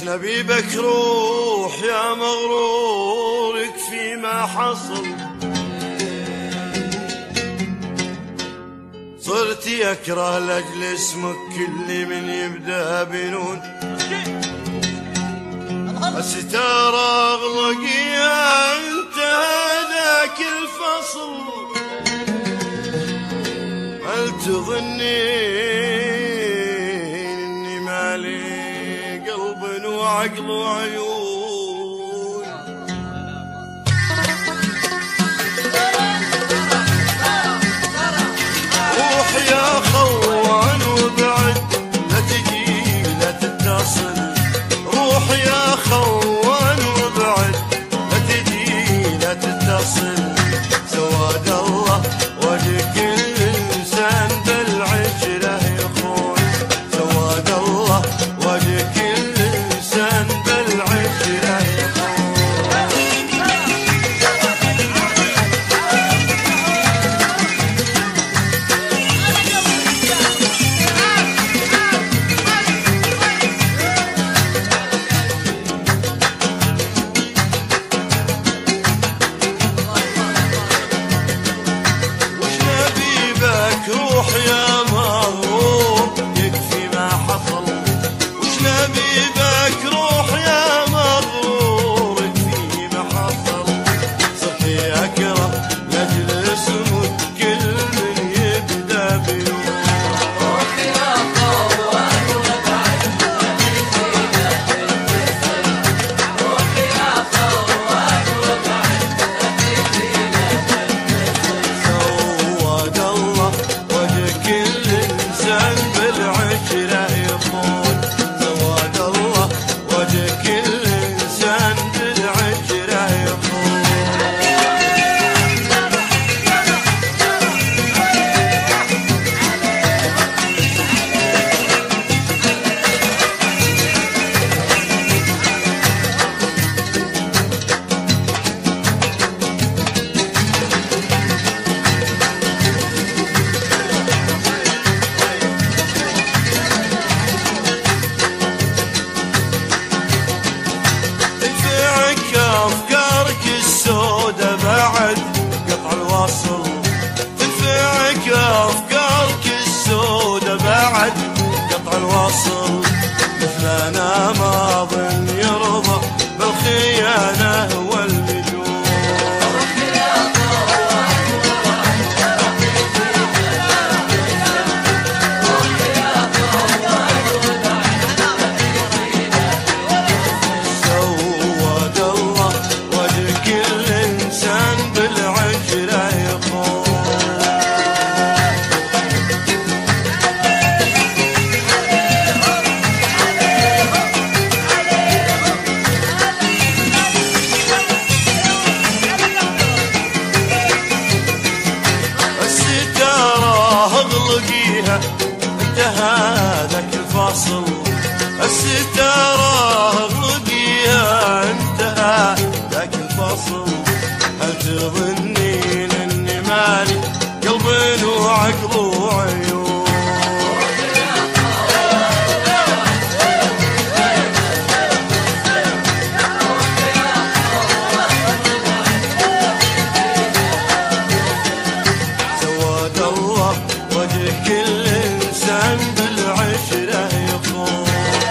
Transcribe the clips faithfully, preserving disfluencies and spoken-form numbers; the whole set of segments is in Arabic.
نبيبك روح يا مغرور يكفي ما حصل. صرت يكره لاجل اسمك كل من يبدا بنون. الستارة اغلقيها انتهى ذاك الفصل. هل تظنين اني مالي قلب وعقل وعيون؟ روح يا خوان وبعد لا تجي لا تتصل. روح يا خوان وبعد لا تجي لا تتصل. سواد الله وجه كل انسان بالعشره يخون. سواد الله وجه كل انسان بالعشره يخون. روح يا مغرور يكفي ما حصل. وش نبيبك روح يا مغرور يكفي ما حصل. صرت أكره لاجل اسمك كل من يبدا بنور. روح يا خوان وبعد يكفي ما تتصل. روح يا خوان وبعد يكفي ما تتصل. سواد الله كل إنسان بالعشرة يخون. سواد الله وجه كل إنسان بالعشرة يخون. أفكارك السودة بعد قطع الوصل. تنفعك أفكارك السودة بعد قطع الوصل. مثلنا ما ظن يرضى بالخيانة واللجوء. انتهى ذاك الفاصل. الستارة اغلقيها انتهى ذاك الفاصل. هل تظنين اني مالي قلب وعقل وعيون؟ سواد الله وجه كل إنسان بالعشرة يخون.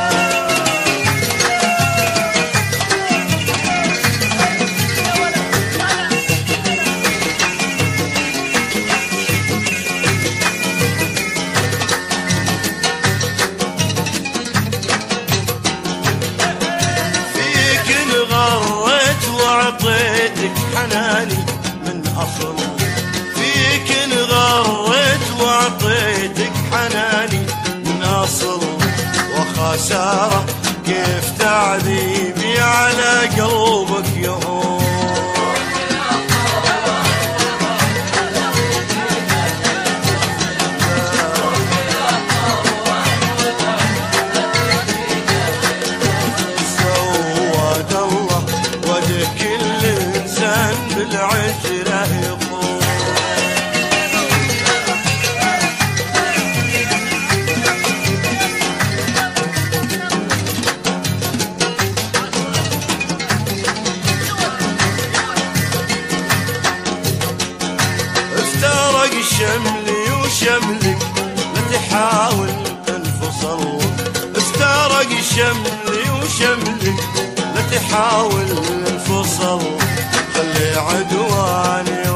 فيك انغريت وعطيتك حناني من أصل. فيك انغريت وعطيتك حناني من أصل. وخسارة كيف تعذيبي على قلبك يهون. سواد الله وجه كل إنسان بالعشرة يخون. شملي وشملك لا تحاول انفصل، افترق شملي وشملك لا تحاول انفصل، خلي عدواني